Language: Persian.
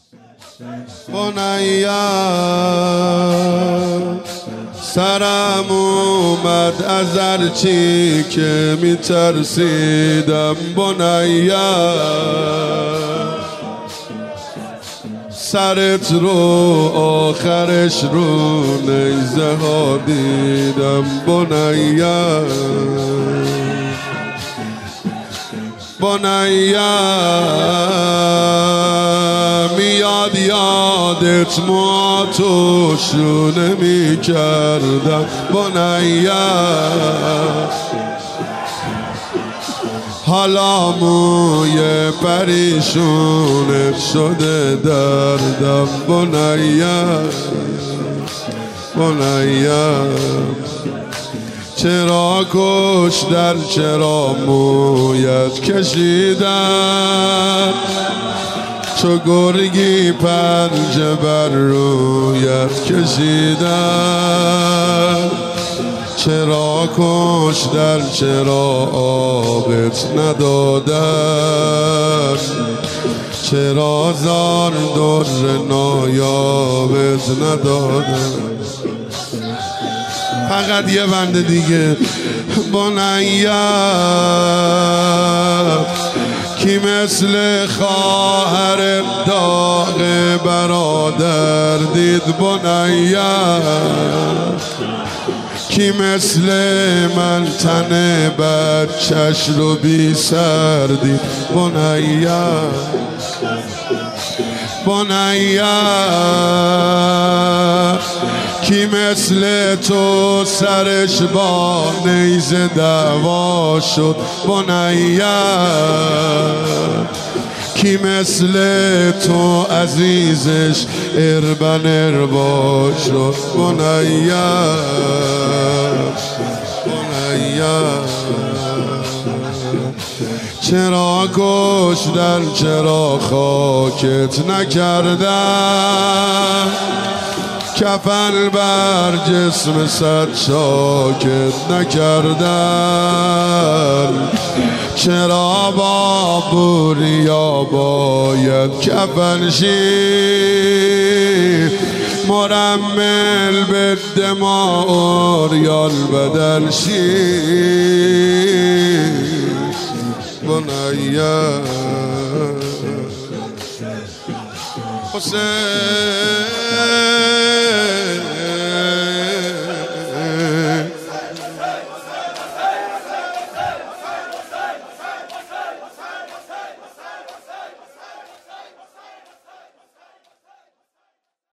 بنیا سرم اومد از هرچی که میترسیدم بنیا سرت رو آخرش رو نیزه ها دیدم بنیا بنیا میاد یادت موهاتو شونه میکردم بنیا حالا موی پریشونت شده دردم بنیا بنیا چرا کشتر چرا مویت کشیدم چو گرگی پنجه بر رویت کشیدم چرا کشتر چرا آبت ندادن چرا زار در نایابت ندادن فقط یه بند دیگه بنیا کی مثل خواهر داغ برادر دید بنیا کی مثل من تن بچش رو بی سر دید بنیا بنیا کی مثل تو سرش با نیزه دعوا شد بنیا کی مثل تو عزیزش اربن اربا شد بنیا بنیا چرا کشتن چرا خاکت نکردن کفن بر جسم صد شاکت نکردن چرا با بوریا باید کفن شی مرمل به دماء اوریال بدل شی بنیا حسین